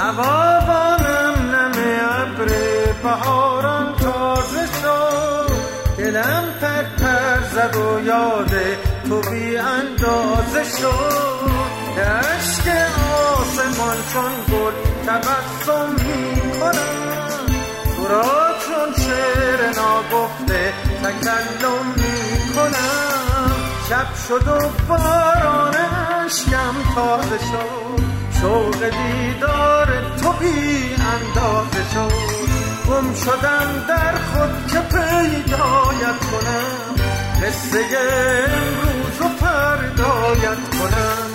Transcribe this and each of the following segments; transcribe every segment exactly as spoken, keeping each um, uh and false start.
هوا با نم نم ابر بهاران تازه شد، دلم پر پر زد و یاد تو بی اندازه شد. اشک آسمان چون گل تبسم می کنم، تو را چون شعر ناگفته تکلم می کنم. شب شد و باران اشکم تازه شد، شوق دیدار تو بی اندازه شد. گم شدم در خود که پیدایت کنم، قصه امروز و فردایت کنم.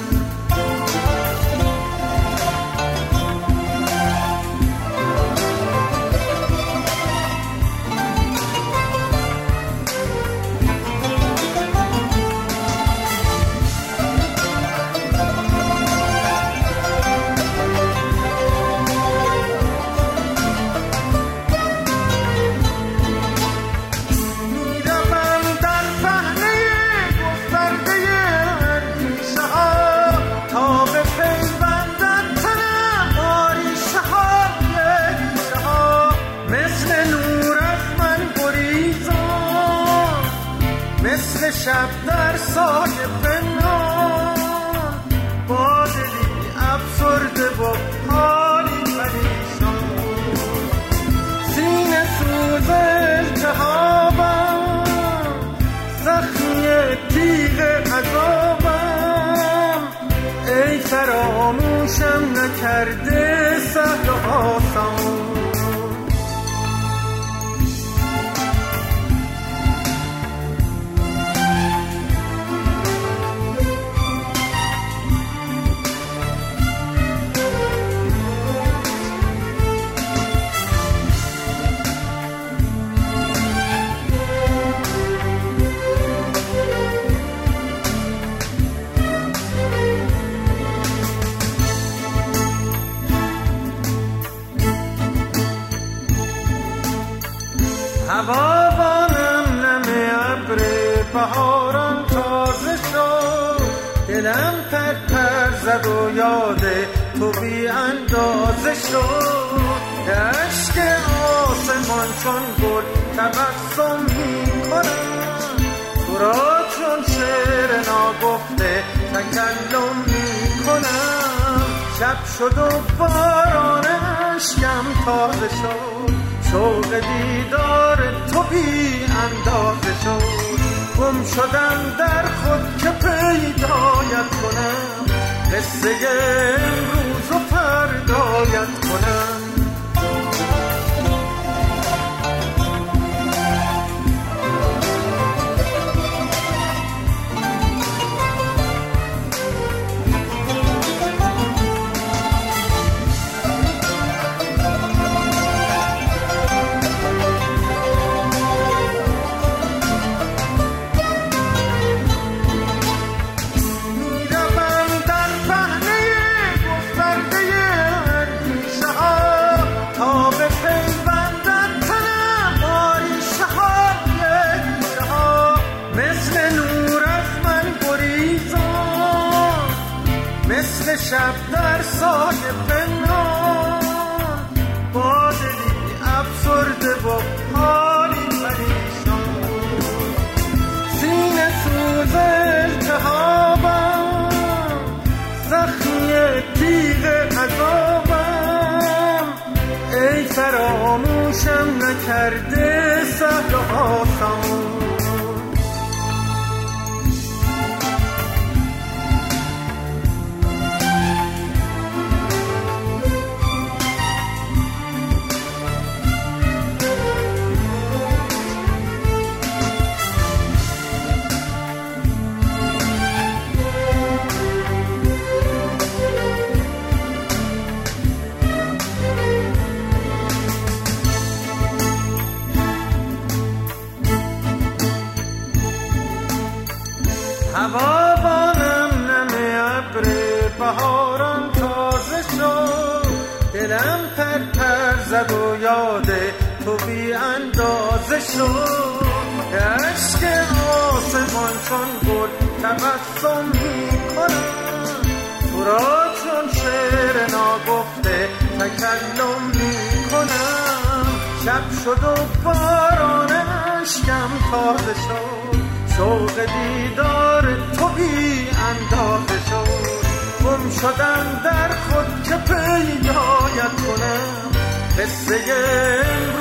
شب در سایه پنهان، با دلی افسرده و حالی پریشان. سینه سوز التهابم، زخمی تیغ عذابم. ای فراموشم نکرده سهل و آسان. هوا با نم نم ابر بهاران تازه شد، دلم پر پر زد و یاد تو بی اندازه شد. اشک آسمان چون گل تبسم می کنم، تو را چون شعر ناگفته تکلم می کنم. شب شد و باران اشکم تازه شد، شوق دیدار تو بی اندازه شد. گم شدم در خود که پیدایت کنم، قصه امروز و فردایت کنم. شب در سایه پنهان، با دلی افسرده و حالی پریشان. سینه سوز التهابم، زخمی تیغ عذابم. ای فراموشم نکرده سهل و آسان. هوا با نم نم ابر بهاران تازه شد، دلم پر پر زد و یاد تو بی اندازه شد. اشک آسمان چون گل تبسم می کنم، تو را چون شعر ناگفته شد و باران اشکم تازه شد، شوق دیدار تو بی اندازه شد. گم شدم در خود که پیدایت کنم، قصه